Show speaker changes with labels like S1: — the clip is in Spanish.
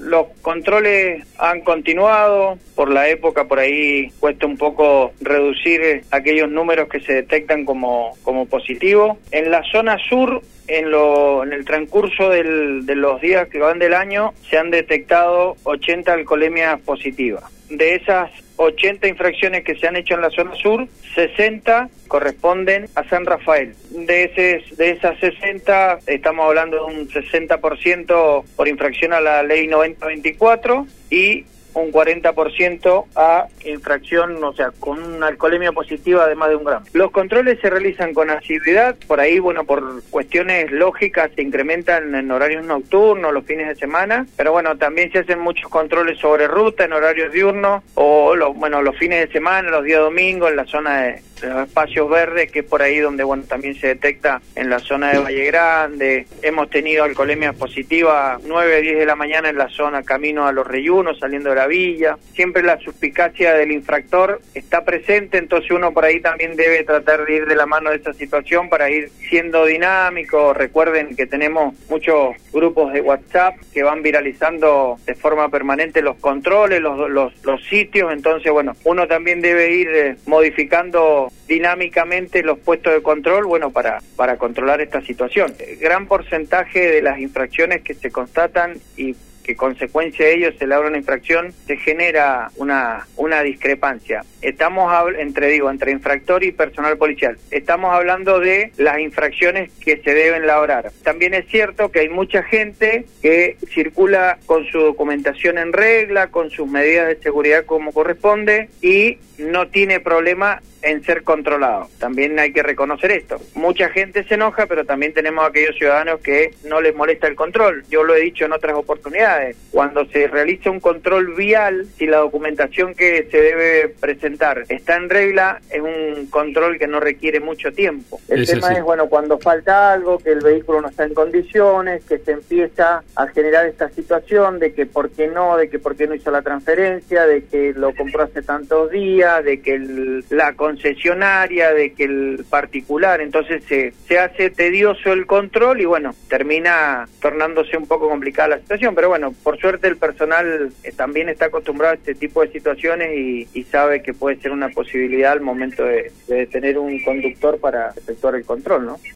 S1: los controles han continuado, por la época por ahí cuesta un poco reducir aquellos números que se detectan como positivos. En la zona sur, en el transcurso de los días que van del año, se han detectado 80 alcoholemias positivas. De esas 80 infracciones que se han hecho en la zona sur, 60 corresponden a San Rafael. De esas 60, estamos hablando de un 60% por infracción a la ley 9024 y un 40% a infracción, o sea, con una alcoholemia positiva de más de 1 gramo. Los controles se realizan con asiduidad, por ahí, bueno, por cuestiones lógicas se incrementan en horarios nocturnos, los fines de semana, pero bueno, también se hacen muchos controles sobre ruta en horarios diurnos, o los fines de semana, los días domingos, en la zona de los espacios verdes, que es por ahí donde, bueno, también se detecta en la zona de Valle Grande. Hemos tenido alcoholemias positivas 9, 10 de la mañana en la zona camino a Los Reyunos, saliendo de la villa. Siempre la suspicacia del infractor está presente, entonces uno por ahí también debe tratar de ir de la mano de esa situación para ir siendo dinámico. Recuerden que tenemos muchos grupos de WhatsApp que van viralizando de forma permanente los controles, los sitios, entonces, bueno, uno también debe ir modificando dinámicamente los puestos de control, bueno, para controlar esta situación. Gran porcentaje de las infracciones que se constatan y que consecuencia de ello se logra una infracción, se genera una discrepancia. Estamos entre infractor y personal policial. Estamos hablando de las infracciones que se deben labrar. También es cierto que hay mucha gente que circula con su documentación en regla, con sus medidas de seguridad como corresponde y no tiene problema en ser controlado. También hay que reconocer esto. Mucha gente se enoja, pero también tenemos aquellos ciudadanos que no les molesta el control. Yo lo he dicho en otras oportunidades. Cuando se realiza un control vial, si la documentación que se debe presentar está en regla, es un control que no requiere mucho tiempo. El tema es, bueno, cuando falta algo, que el vehículo no está en condiciones, que se empieza a generar esta situación de que por qué no hizo la transferencia, de que lo compró hace tantos días, de que la concesionaria, de que el particular, entonces se hace tedioso el control y bueno, termina tornándose un poco complicada la situación, pero bueno, por suerte el personal también está acostumbrado a este tipo de situaciones y sabe que puede ser una posibilidad al momento de tener un conductor para efectuar el control, ¿no?